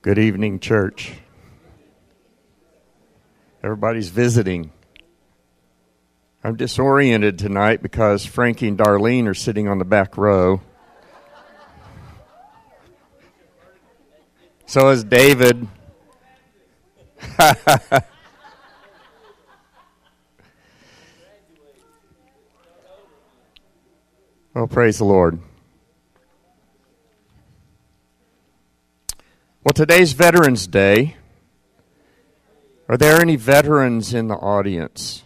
Good evening, church. Everybody's visiting. I'm disoriented tonight because Frankie and Darlene are sitting on the back row. So is David. Well, praise the Lord. Well, today's Veterans Day. Are there any veterans in the audience?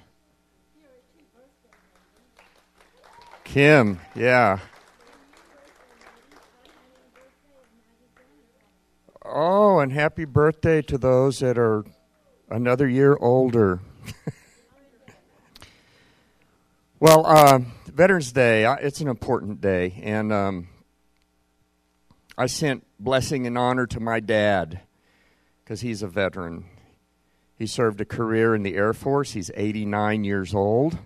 Kim, yeah. Oh, and happy birthday to those that are another year older. Well, Veterans Day, it's an important day, and I sent blessing and honor to my dad because he's a veteran. He served a career in the Air Force. He's 89 years old.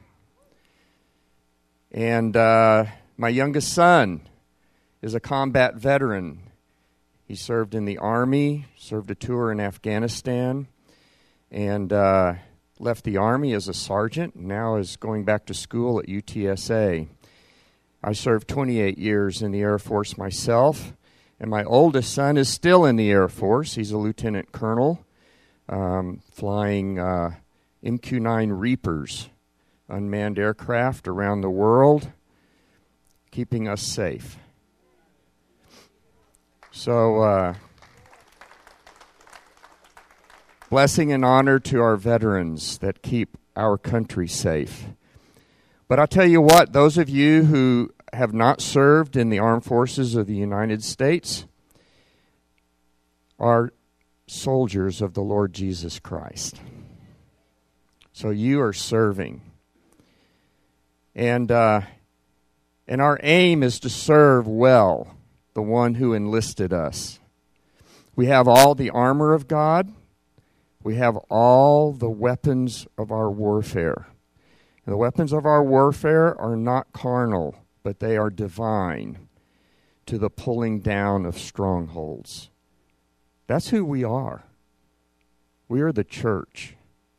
And my youngest son is a combat veteran. He served in the Army, served a tour in Afghanistan, and left the Army as a sergeant, and now is going back to school at UTSA. I served 28 years in the Air Force myself, and my oldest son is still in the Air Force. He's a lieutenant colonel, flying MQ-9 Reapers, unmanned aircraft around the world, keeping us safe. So, blessing and honor to our veterans that keep our country safe. But I'll tell you what, those of you who have not served in the armed forces of the United States are soldiers of the Lord Jesus Christ. So you are serving. And our aim is to serve well the one who enlisted us. We have all the armor of God. We have all the weapons of our warfare. And the weapons of our warfare are not carnal, but they are divine to the pulling down of strongholds. That's who we are. We are the church.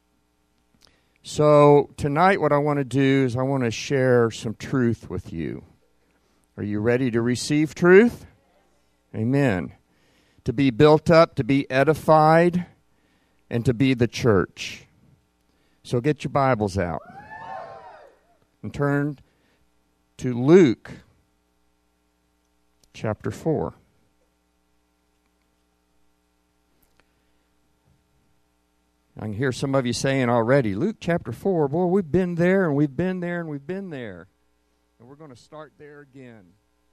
So tonight what I want to do is I want to share some truth with you. Are you ready to receive truth? Amen. To be built up, to be edified, and to be the church. So get your Bibles out and turn to Luke chapter 4. I can hear some of you saying already, Luke chapter 4, boy, we've been there and we've been there and we've been there. And we're going to start there again.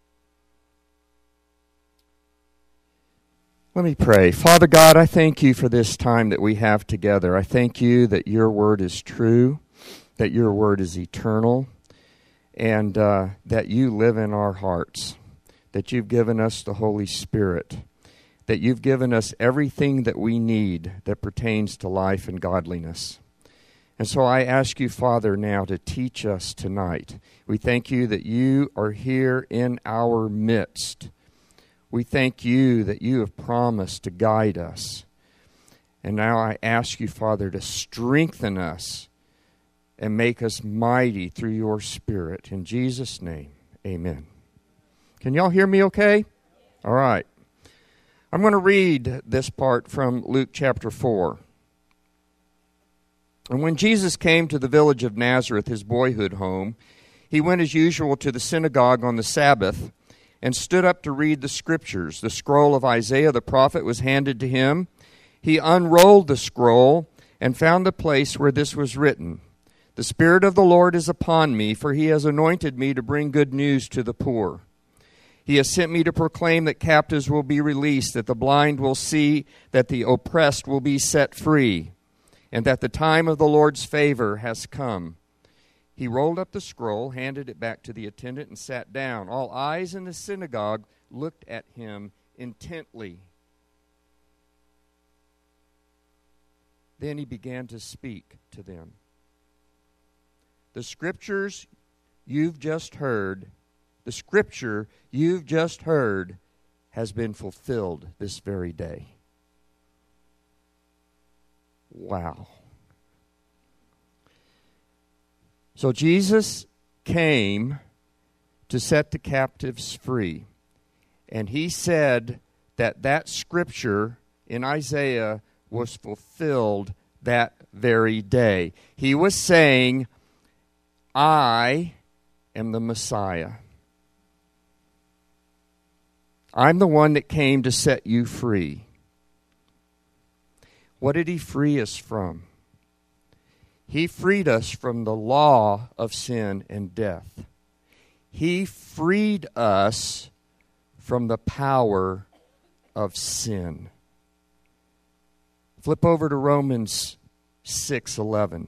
Let me pray. Father God, I thank you for this time that we have together. I thank you that your word is true, that your word is eternal, and that you live in our hearts, that you've given us the Holy Spirit, that you've given us everything that we need that pertains to life and godliness. And so I ask you, Father, now to teach us tonight. We thank you that you are here in our midst. We thank you that you have promised to guide us. And now I ask you, Father, to strengthen us and make us mighty through your Spirit. In Jesus' name, amen. Can y'all hear me okay? All right. I'm going to read this part from Luke chapter 4. And when Jesus came to the village of Nazareth, his boyhood home, he went as usual to the synagogue on the Sabbath and stood up to read the Scriptures. The scroll of Isaiah the prophet was handed to him. He unrolled the scroll and found the place where this was written, "The Spirit of the Lord is upon me, for he has anointed me to bring good news to the poor. He has sent me to proclaim that captives will be released, that the blind will see, that the oppressed will be set free, and that the time of the Lord's favor has come." He rolled up the scroll, handed it back to the attendant, and sat down. All eyes in the synagogue looked at him intently. Then he began to speak to them. The scriptures you've just heard, the scripture you've just heard has been fulfilled this very day. Wow. So Jesus came to set the captives free. And he said that that scripture in Isaiah was fulfilled that very day. He was saying, I am the Messiah. I'm the one that came to set you free. What did he free us from? He freed us from the law of sin and death. He freed us from the power of sin. Flip over to Romans 6:11.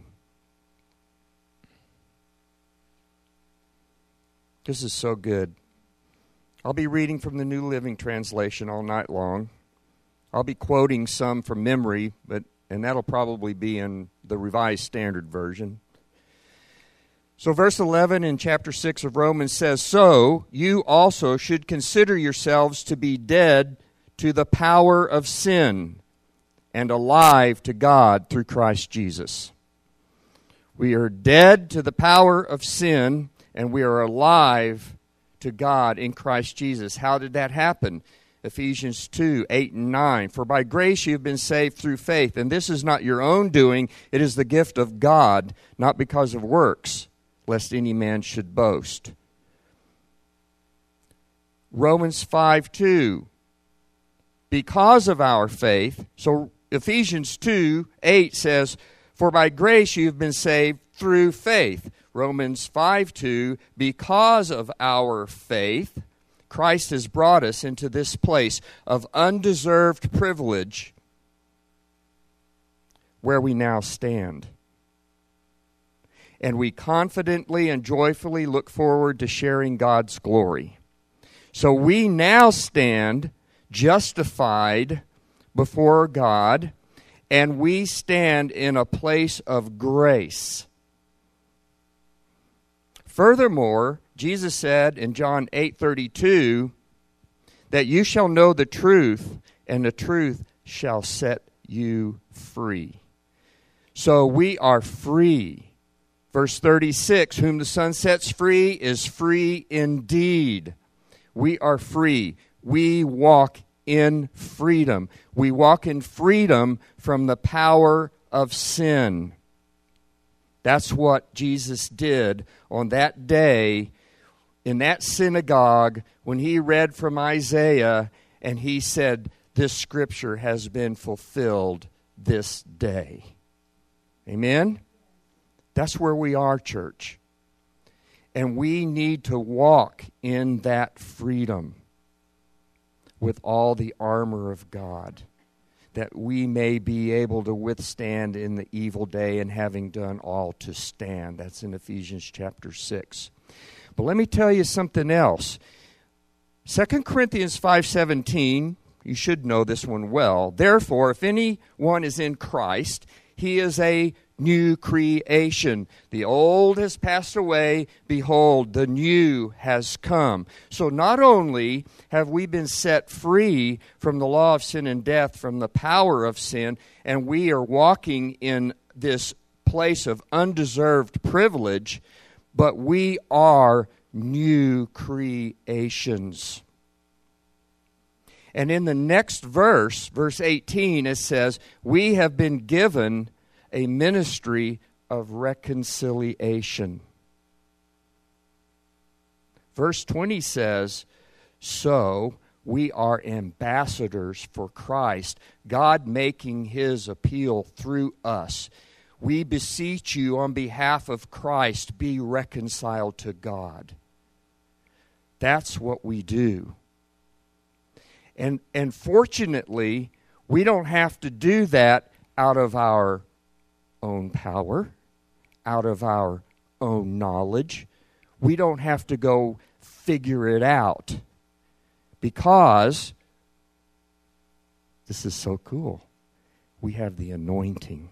This is so good. I'll be reading from the New Living Translation all night long. I'll be quoting some from memory, and that'll probably be in the Revised Standard Version. So verse 11 in chapter 6 of Romans says, So you also should consider yourselves to be dead to the power of sin and alive to God through Christ Jesus. We are dead to the power of sin and we are alive to God in Christ Jesus. How did that happen? Ephesians 2:8 and 9. For by grace you have been saved through faith, and this is not your own doing, it is the gift of God, not because of works, lest any man should boast. Romans 5:2. Because of our faith, so Ephesians 2:8 says, For by grace you have been saved through faith. Romans 5:2, because of our faith, Christ has brought us into this place of undeserved privilege where we now stand. And we confidently and joyfully look forward to sharing God's glory. So we now stand justified before God, and we stand in a place of grace. Furthermore, Jesus said in John 8:32 that you shall know the truth, and the truth shall set you free. So we are free. Verse 36, whom the Son sets free is free indeed. We are free. We walk in freedom. We walk in freedom from the power of sin. That's what Jesus did on that day in that synagogue when he read from Isaiah and he said, this scripture has been fulfilled this day. Amen? That's where we are, church. And we need to walk in that freedom with all the armor of God, that we may be able to withstand in the evil day, and having done all to stand. That's in Ephesians chapter 6. But let me tell you something else. 2 Corinthians 5:17, you should know this one well. Therefore, if anyone is in Christ, he is a new creation. The old has passed away. Behold, the new has come. So not only have we been set free from the law of sin and death, from the power of sin, and we are walking in this place of undeserved privilege, but we are new creations. And in the next verse, verse 18, it says, we have been given a ministry of reconciliation. Verse 20 says, so we are ambassadors for Christ, God making his appeal through us. We beseech you on behalf of Christ, be reconciled to God. That's what we do. And fortunately, we don't have to do that out of our own power, out of our own knowledge. We don't have to go figure it out, because this is so cool. We have the anointing.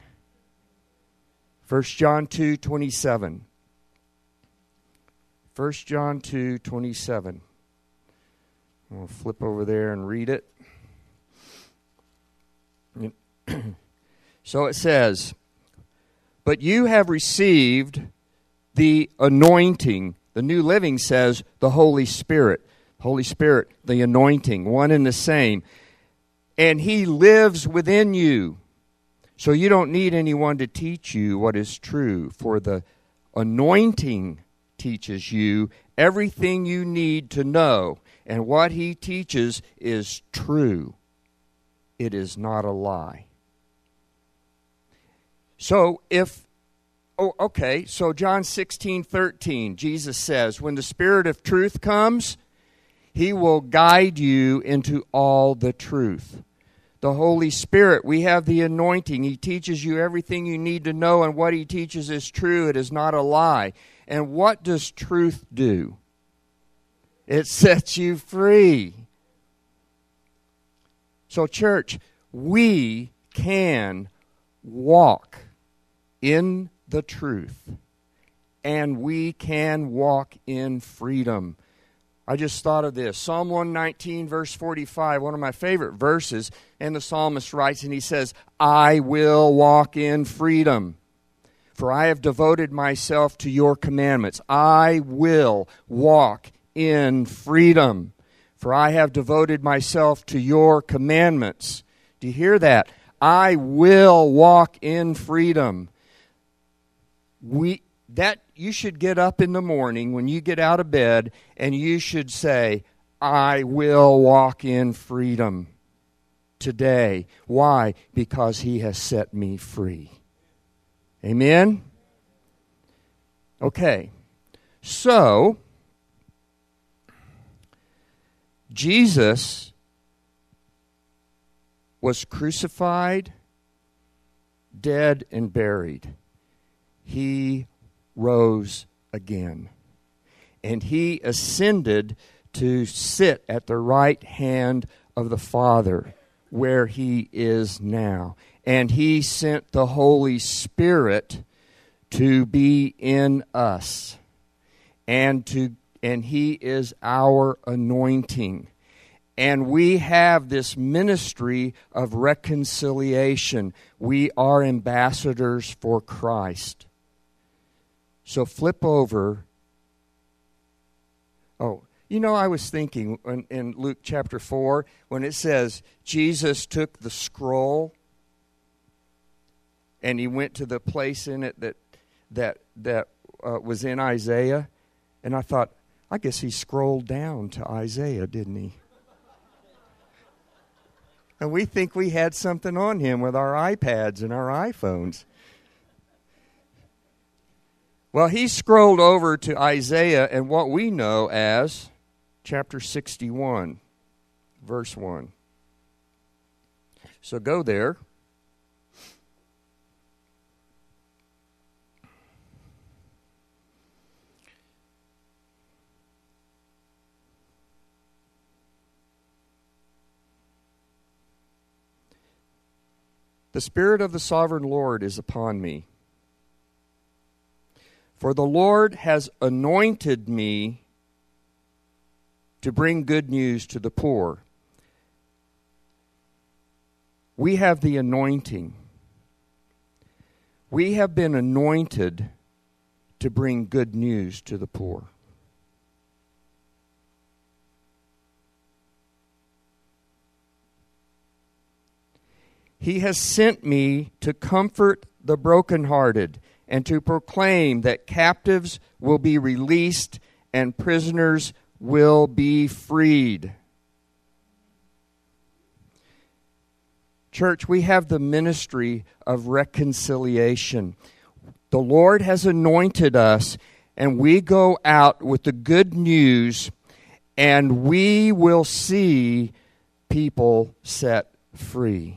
1 John 2:27. 1 John 2:27. I'll flip over there and read it. So it says, but you have received the anointing. The New Living says the Holy Spirit. Holy Spirit, the anointing, one and the same. And He lives within you. So you don't need anyone to teach you what is true, for the anointing teaches you everything you need to know. And what He teaches is true. It is not a lie. So so John 16:13, Jesus says, when the Spirit of truth comes, He will guide you into all the truth. The Holy Spirit, we have the anointing. He teaches you everything you need to know, and what He teaches is true. It is not a lie. And what does truth do? It sets you free. So, church, we can walk in the truth, and we can walk in freedom. I just thought of this. Psalm 119, verse 45, one of my favorite verses, and the psalmist writes, and he says, I will walk in freedom, for I have devoted myself to your commandments. I will walk in freedom, for I have devoted myself to your commandments. Do you hear that? I will walk in freedom. You should get up in the morning when you get out of bed, and you should say, I will walk in freedom today. Why? Because He has set me free. Amen? Okay. So, Jesus was crucified, dead, and buried. He rose again. And He ascended to sit at the right hand of the Father, where He is now. And He sent the Holy Spirit to be in us. And He is our anointing. And we have this ministry of reconciliation. We are ambassadors for Christ. So flip over. I was thinking in Luke chapter 4, when it says Jesus took the scroll and He went to the place in it that was in Isaiah. And I thought, I guess He scrolled down to Isaiah, didn't He? And we think we had something on Him with our iPads and our iPhones. Well, He scrolled over to Isaiah and what we know as chapter 61, verse 1. So go there. The Spirit of the Sovereign Lord is upon me. For the Lord has anointed me to bring good news to the poor. We have the anointing. We have been anointed to bring good news to the poor. He has sent me to comfort the brokenhearted and to proclaim that captives will be released and prisoners will be freed. Church, we have the ministry of reconciliation. The Lord has anointed us, and we go out with the good news, and we will see people set free.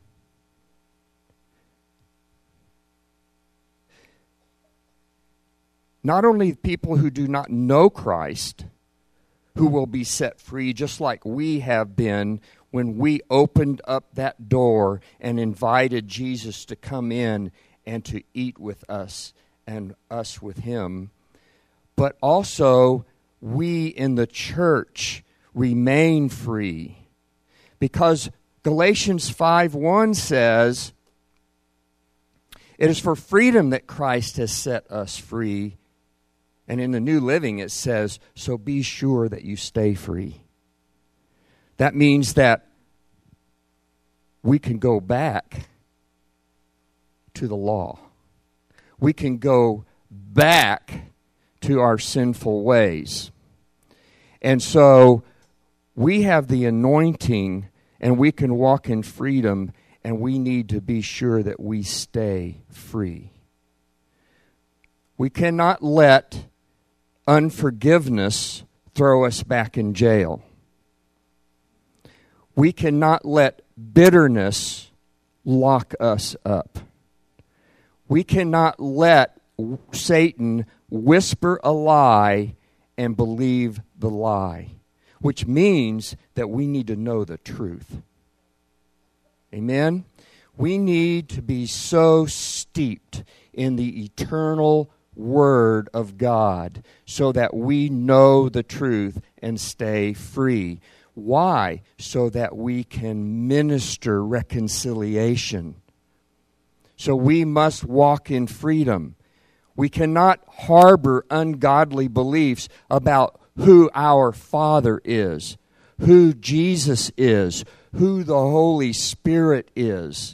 Not only people who do not know Christ, who will be set free, just like we have been when we opened up that door and invited Jesus to come in and to eat with us and us with Him, but also we in the church remain free. Because Galatians 5:1 says, It is for freedom that Christ has set us free. And in the New Living it says, so be sure that you stay free. That means that we can go back to the law. We can go back to our sinful ways. And so we have the anointing and we can walk in freedom, and we need to be sure that we stay free. We cannot let unforgiveness throw us back in jail. We cannot let bitterness lock us up. We cannot let Satan whisper a lie and believe the lie, which means that we need to know the truth. Amen? We need to be so steeped in the eternal Word of God so that we know the truth and stay free. Why? So that we can minister reconciliation. So we must walk in freedom. We cannot harbor ungodly beliefs about who our Father is, who Jesus is, who the Holy Spirit is.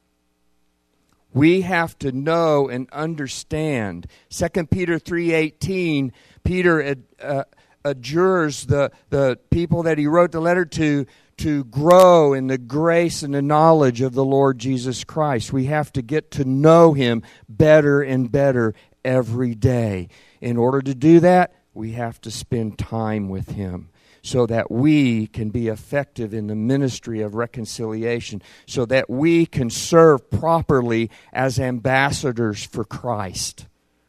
We have to know and understand. 2 Peter 3:18, Peter adjures the people that he wrote the letter to grow in the grace and the knowledge of the Lord Jesus Christ. We have to get to know Him better and better every day. In order to do that, we have to spend time with Him so that we can be effective in the ministry of reconciliation, so that we can serve properly as ambassadors for Christ,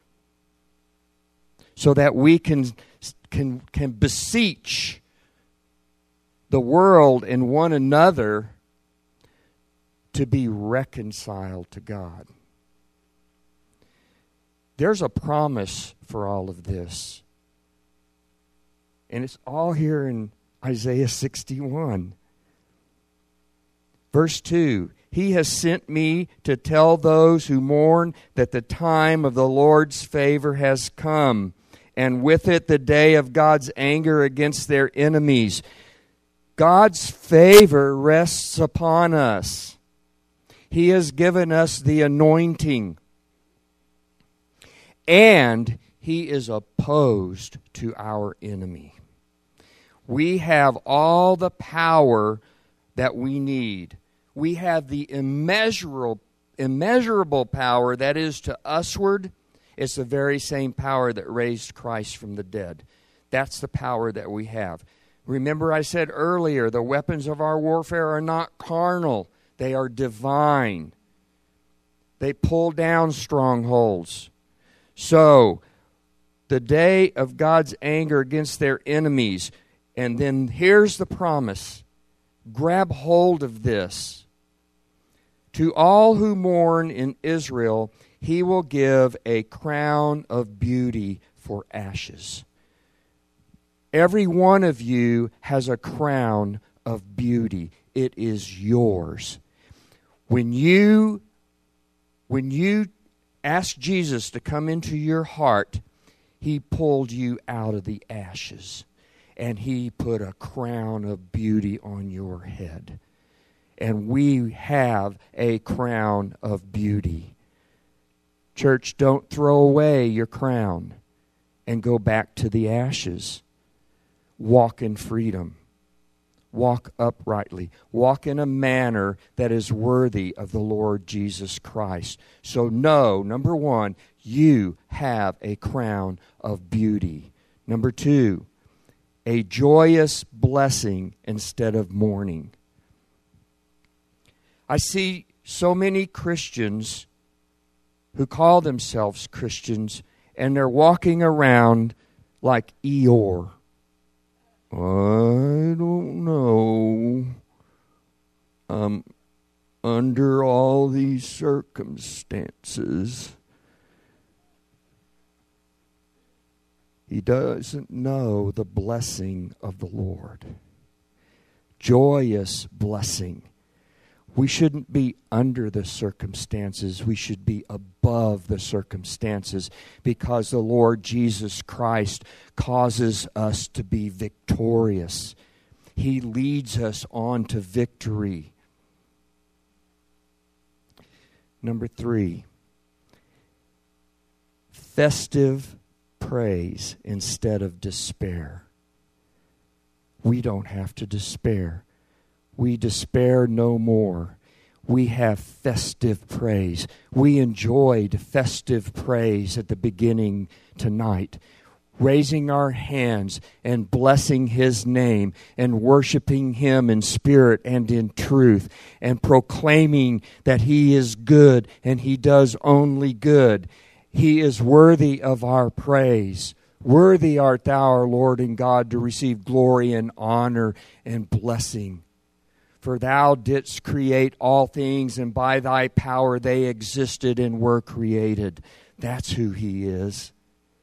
so that we can beseech the world and one another to be reconciled to God. There's a promise for all of this. And it's all here in Isaiah 61. Verse 2, He has sent me to tell those who mourn that the time of the Lord's favor has come, and with it the day of God's anger against their enemies. God's favor rests upon us. He has given us the anointing. And He is opposed to our enemy. We have all the power that we need. We have the immeasurable power that is to usward. It's the very same power that raised Christ from the dead. That's the power that we have. Remember I said earlier, the weapons of our warfare are not carnal. They are divine. They pull down strongholds. So, the day of God's anger against their enemies. And then here's the promise. Grab hold of this. To all who mourn in Israel, He will give a crown of beauty for ashes. Every one of you has a crown of beauty. It is yours. When you asked Jesus to come into your heart, He pulled you out of the ashes. And He put a crown of beauty on your head. And we have a crown of beauty. Church, don't throw away your crown and go back to the ashes. Walk in freedom. Walk uprightly. Walk in a manner that is worthy of the Lord Jesus Christ. So know, number one, you have a crown of beauty. Number two, a joyous blessing instead of mourning. I see so many Christians who call themselves Christians, and they're walking around like Eeyore. I don't know. Under all these circumstances, he doesn't know the blessing of the Lord. Joyous blessing. We shouldn't be under the circumstances. We should be above the circumstances, because the Lord Jesus Christ causes us to be victorious. He leads us on to victory. Number 3, festive praise instead of despair. We don't have to despair. We despair no more. We have festive praise. We enjoyed festive praise at the beginning tonight, raising our hands and blessing His name and worshiping Him in spirit and in truth and proclaiming that He is good and He does only good. He is worthy of our praise. Worthy art Thou, our Lord and God, to receive glory and honor and blessing. For Thou didst create all things, and by Thy power they existed and were created. That's who He is.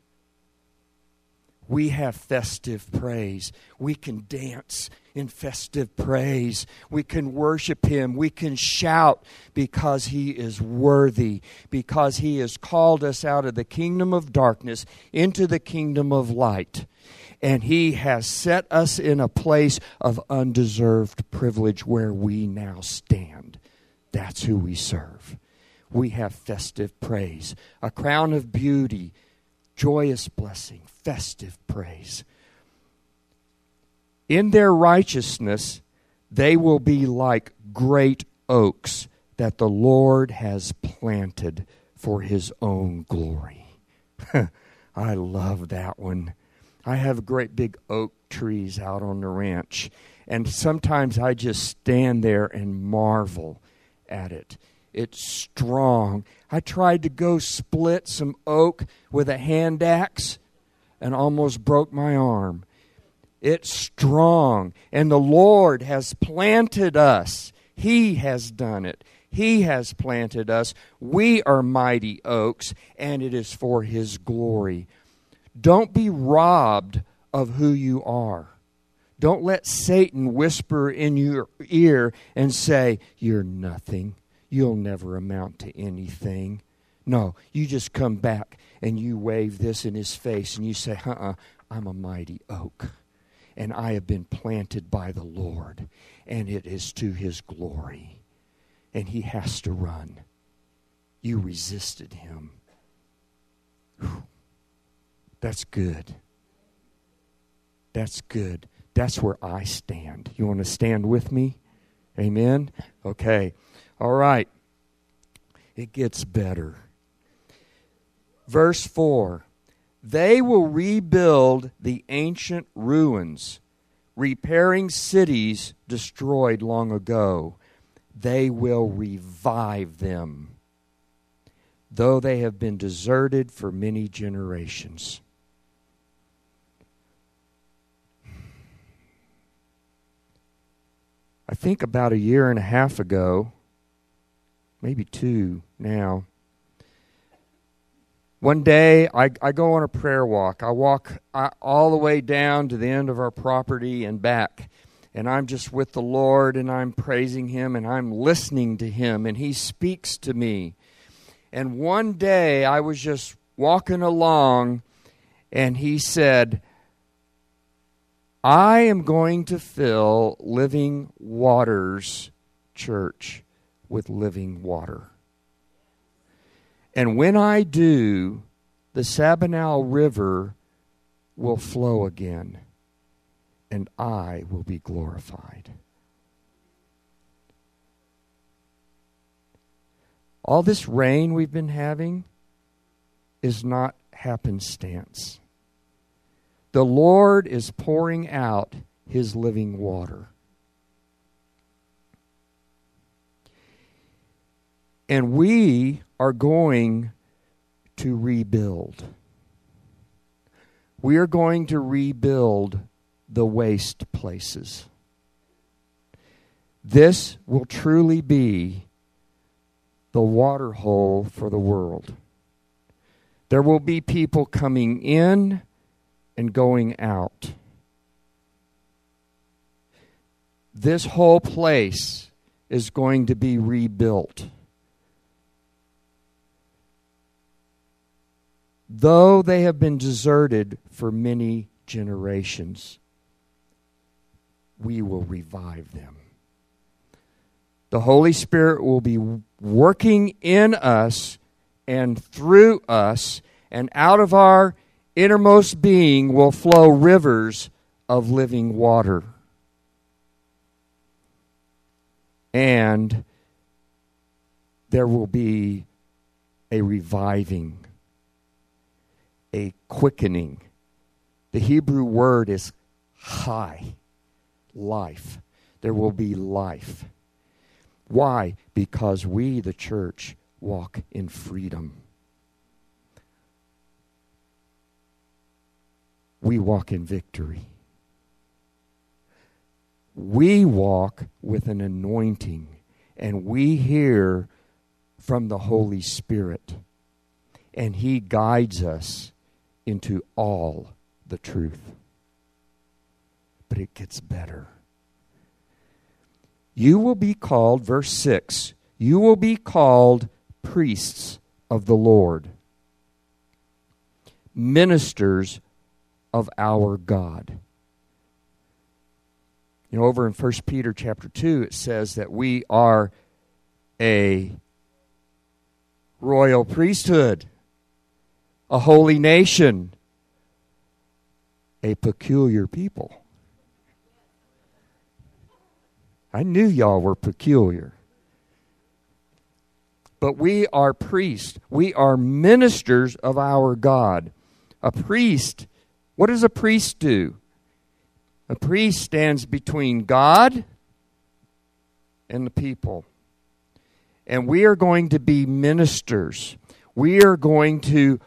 We have festive praise. We can dance in festive praise. We can worship Him. We can shout because He is worthy, because He has called us out of the kingdom of darkness into the kingdom of light. And He has set us in a place of undeserved privilege where we now stand. That's who we serve. We have festive praise, a crown of beauty, joyous blessing, festive praise. In their righteousness, they will be like great oaks that the Lord has planted for His own glory. I love that one. I have great big oak trees out on the ranch, and sometimes I just stand there and marvel at it. It's strong. I tried to go split some oak with a hand axe and almost broke my arm. It's strong, and the Lord has planted us. He has done it. He has planted us. We are mighty oaks, and it is for His glory. Don't be robbed of who you are. Don't let Satan whisper in your ear and say, "You're nothing. You'll never amount to anything." No, you just come back and you wave this in his face and you say, I'm a mighty oak, and I have been planted by the Lord, and it is to His glory. And He has to run. You resisted Him. Whew. That's good. That's good. That's where I stand. You want to stand with me? Amen? Okay. All right. It gets better. Verse 4. They will rebuild the ancient ruins, repairing cities destroyed long ago. They will revive them, though they have been deserted for many generations. I think about a year and a half ago, maybe 2 now, one day I go on a prayer walk. I walk all the way down to the end of our property and back. And I'm just with the Lord, and I'm praising Him, and I'm listening to Him, and He speaks to me. And one day I was just walking along, and He said, I am going to fill Living Waters Church with living water. And when I do, the Sabinal River will flow again, and I will be glorified. All this rain we've been having is not happenstance. The Lord is pouring out His living water. And we are going to rebuild. We are going to rebuild the waste places. This will truly be the water hole for the world. There will be people coming in and going out. This whole place is going to be rebuilt. Though they have been deserted for many generations, we will revive them. The Holy Spirit will be working in us and through us, and out of our innermost being will flow rivers of living water. And there will be a reviving, a quickening. The Hebrew word is chai, life. There will be life. Why? Because we, the church, walk in freedom. We walk in victory. We walk with an anointing, and we hear from the Holy Spirit, and He guides us into all the truth. But it gets better. You will be called, verse 6, you will be called priests of the Lord, ministers of our God. You know, over in 1 Peter chapter 2, it says that we are a royal priesthood, a holy nation, a peculiar people. I knew y'all were peculiar. But we are priests. We are ministers of our God. A priest, what does a priest do? A priest stands between God and the people. And we are going to be ministers. We are going to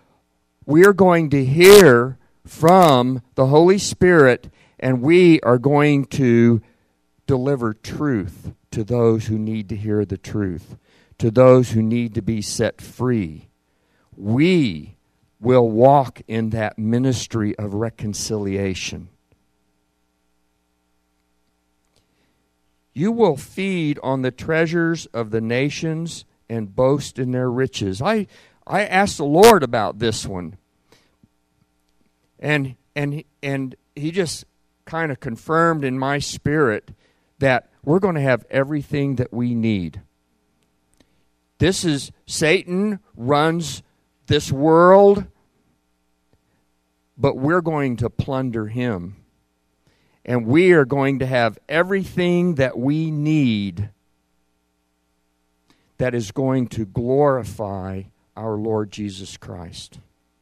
hear from the Holy Spirit, and we are going to deliver truth to those who need to hear the truth, to those who need to be set free. We will walk in that ministry of reconciliation. You will feed on the treasures of the nations and boast in their riches. I asked the Lord about this one. And He just kind of confirmed in my spirit that we're going to have everything that we need. Satan runs this world, but we're going to plunder him. And we are going to have everything that we need that is going to glorify our Lord Jesus Christ.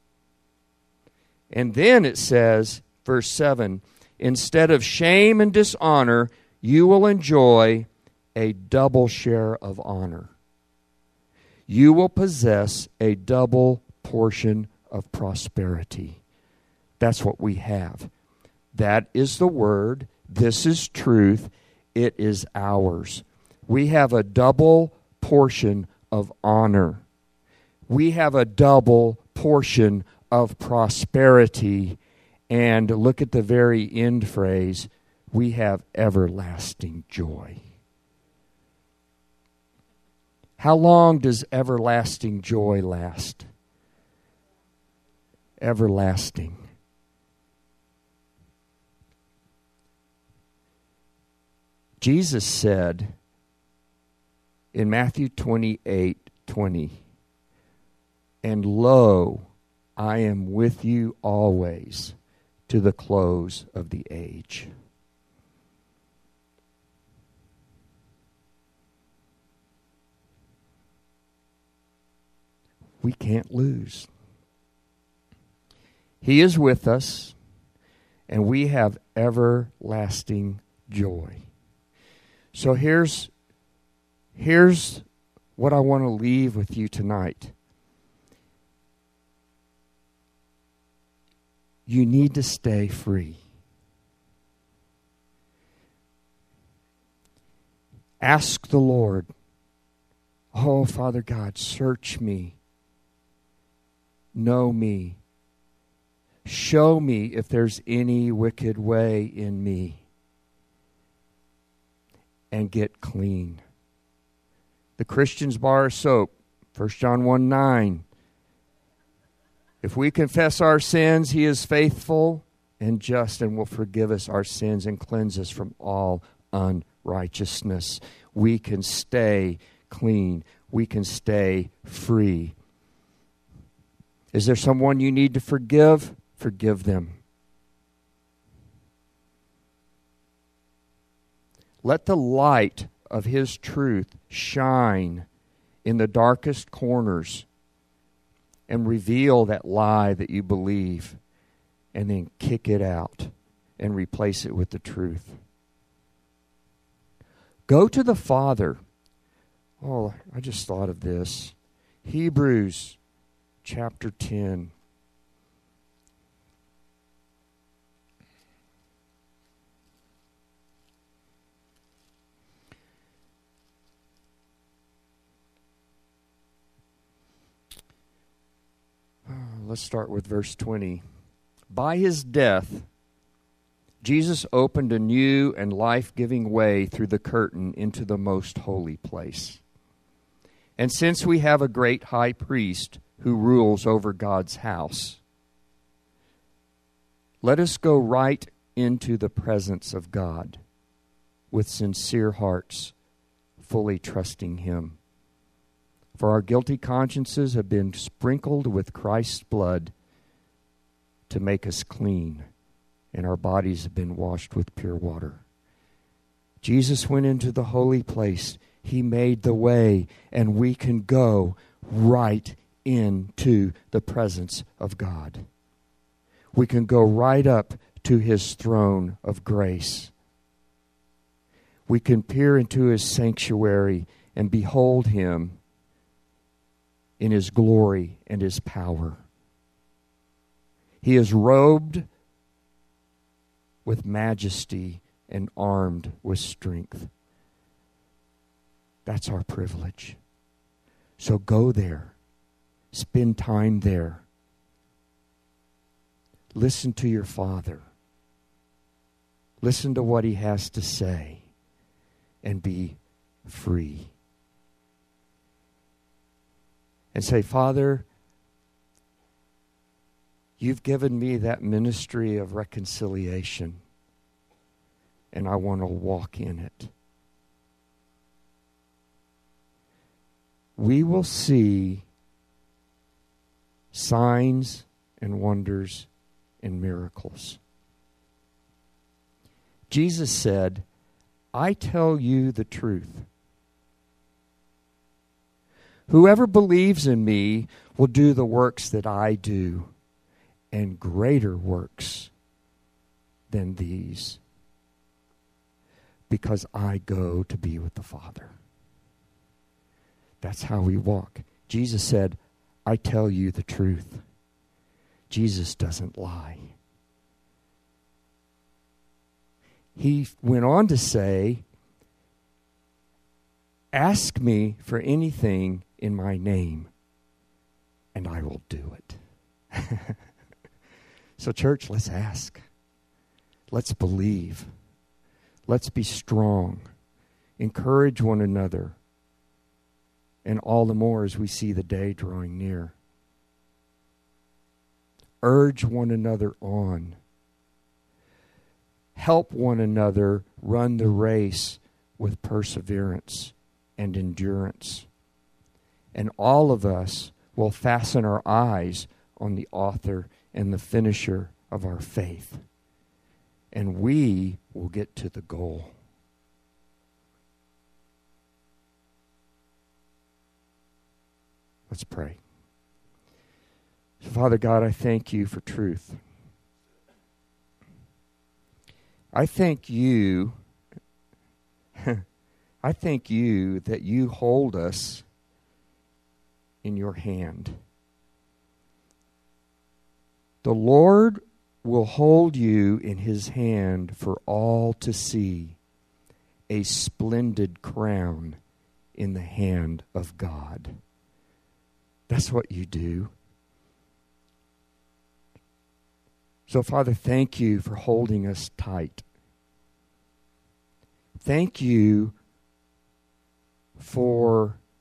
And then it says, verse 7, instead of shame and dishonor, you will enjoy a double share of honor. You will possess a double portion of prosperity. That's what we have. That is the word. This is truth. It is ours. We have a double portion of honor. We have a double portion of prosperity. And look at the very end phrase. We have everlasting joy. How long does everlasting joy last? Everlasting. Jesus said in Matthew 28:20, and lo, I am with you always to the close of the age. We can't lose. He is with us, and we have everlasting joy. So here's what I want to leave with you tonight. You need to stay free. Ask the Lord, oh, Father God, search me. Know me. Show me if there's any wicked way in me. And get clean. The Christian's bar of soap, 1 John 1:9. If we confess our sins, He is faithful and just and will forgive us our sins and cleanse us from all unrighteousness. We can stay clean. We can stay free. Is there someone you need to forgive? Forgive them. Let the light of His truth shine in the darkest corners and reveal that lie that you believe, and then kick it out and replace it with the truth. Go to the Father. Oh, I just thought of this. Hebrews chapter 10. Let's start with verse 20. By His death, Jesus opened a new and life-giving way through the curtain into the most holy place. And since we have a great high priest who rules over God's house, let us go right into the presence of God with sincere hearts, fully trusting Him. For our guilty consciences have been sprinkled with Christ's blood to make us clean, and our bodies have been washed with pure water. Jesus went into the holy place. He made the way, and we can go right into the presence of God. We can go right up to His throne of grace. We can peer into His sanctuary and behold Him in His glory and His power. He is robed with majesty and armed with strength. That's our privilege. So go there. Spend time there. Listen to your Father. Listen to what He has to say and be free. And say, Father, You've given me that ministry of reconciliation, and I want to walk in it. We will see signs and wonders and miracles. Jesus said, I tell you the truth. Whoever believes in me will do the works that I do, and greater works than these, because I go to be with the Father. That's how we walk. Jesus said, I tell you the truth. Jesus doesn't lie. He went on to say, ask me for anything in my name, and I will do it. So, church, let's ask. Let's believe. Let's be strong. Encourage one another. And all the more as we see the day drawing near. Urge one another on. Help one another run the race with perseverance and endurance. And all of us will fasten our eyes on the author and the finisher of our faith. And we will get to the goal. Let's pray. So, Father God, I thank you for truth. I thank you that you hold us in your hand. The Lord will hold you in His hand for all to see, a splendid crown in the hand of God. That's what you do. So, Father, thank you for holding us tight. Thank you for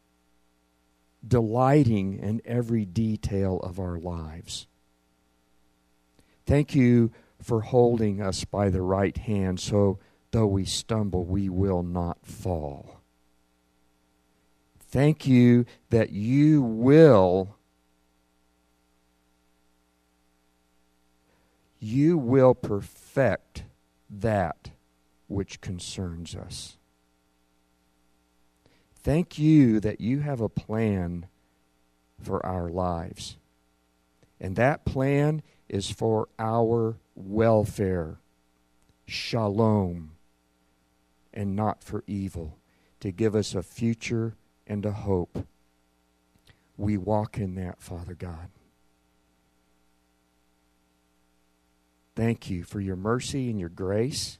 delighting in every detail of our lives. Thank you for holding us by the right hand, so though we stumble, we will not fall. Thank you that you will perfect that which concerns us. Thank you that you have a plan for our lives. And that plan is for our welfare, shalom, and not for evil, to give us a future and a hope. We walk in that, Father God. Thank you for your mercy and your grace.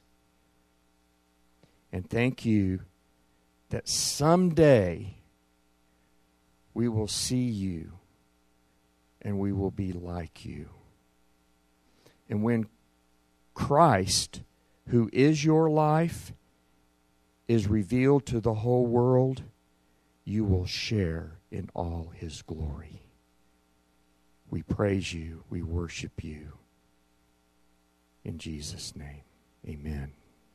And thank you that someday we will see you and we will be like you. And when Christ, who is your life, is revealed to the whole world, you will share in all his glory. We praise you. We worship you. In Jesus' name, amen.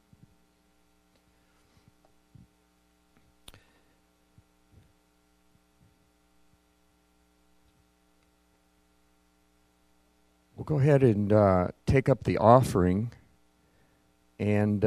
We'll go ahead and take up the offering. And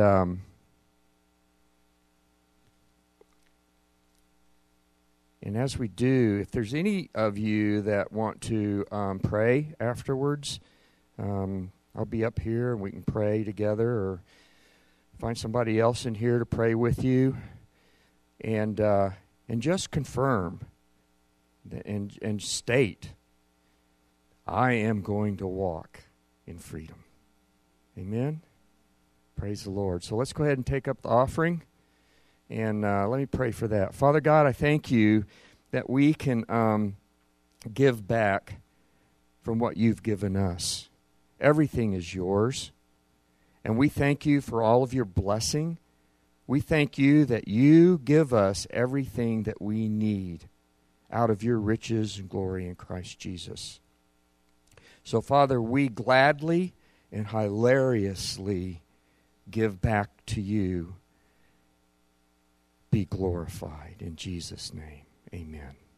as we do, if there's any of you that want to pray afterwards, I'll be up here and we can pray together, or find somebody else in here to pray with you, and just confirm and state, I am going to walk in freedom. Amen. Praise the Lord. So let's go ahead and take up the offering, and let me pray for that. Father God, I thank you that we can give back from what you've given us. Everything is yours, and we thank you for all of your blessing. We thank you that you give us everything that we need out of your riches and glory in Christ Jesus. So, Father, we gladly and hilariously give back to you. Be glorified in Jesus' name. Amen.